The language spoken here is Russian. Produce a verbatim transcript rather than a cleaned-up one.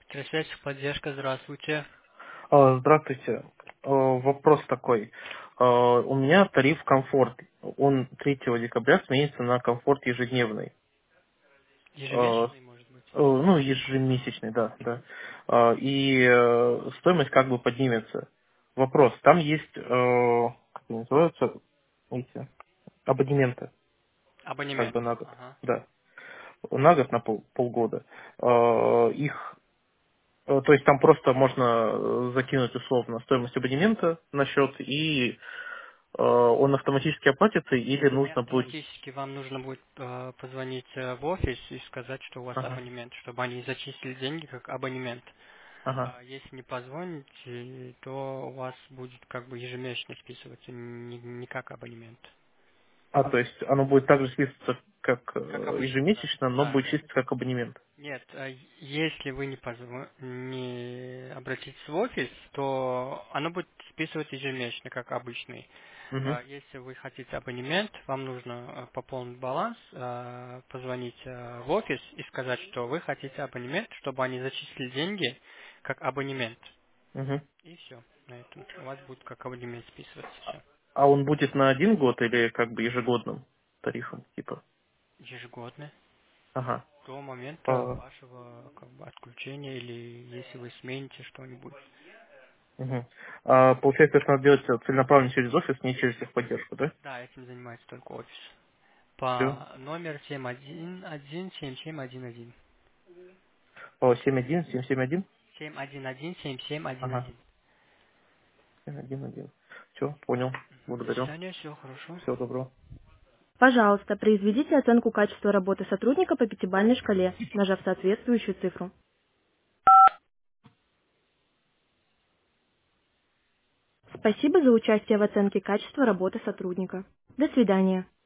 Связь, поддержка, здравствуйте. А, Здравствуйте. А, Вопрос такой. А, У меня тариф комфорт. Он третьего декабря сменится на комфорт ежедневный. А, Ежемесячный, может быть? э, Ну, ежемесячный, да, да. А, И э, стоимость как бы поднимется. Вопрос. Там есть, э, как они называются, эти абонементы, как Абонемент. бы на год. Ага. Да. На год, на пол, полгода. А, Их Э, То есть там просто можно э, закинуть условно стоимость абонемента на счет, и э, он автоматически оплатится, или Не нужно будет... автоматически вам нужно будет э, позвонить э, в офис и сказать, что у вас Ага, абонемент, чтобы они зачислили деньги как абонемент. ага. А если не позвоните, то у вас будет как бы ежемесячно списываться, не, не как абонемент. А, то есть оно будет также списываться как Как э, обычно, да. ежемесячно, но Да, будет да. чиститься как абонемент. Нет, а если вы не, позво- не обратитесь в офис, то оно будет списывать ежемесячно, как обычный. Угу, А Если вы хотите абонемент, вам нужно э, пополнить баланс, э, позвонить э, в офис и сказать, что вы хотите абонемент, чтобы они зачислили деньги как абонемент. угу. И все. На этом у вас будет как абонемент списываться все. А он будет на один год или как бы ежегодным тарифом, типа? Ежегодно. Ага. До момента По- вашего как бы, отключения или если вы смените что-нибудь. мгм. А, получается, это надо делать целенаправленно через офис, не через техподдержку, да? Да, этим занимается только офис. Все. По номер семь один один семь семь один один. семь один, семь семь один. семь один один семь семь один Ага. один. Один, один. Все, понял. До Благодарю. свидания, всего хорошо. Всего доброго. Пожалуйста, произведите оценку качества работы сотрудника по пятибалльной шкале, нажав соответствующую цифру. Спасибо за участие в оценке качества работы сотрудника. До свидания.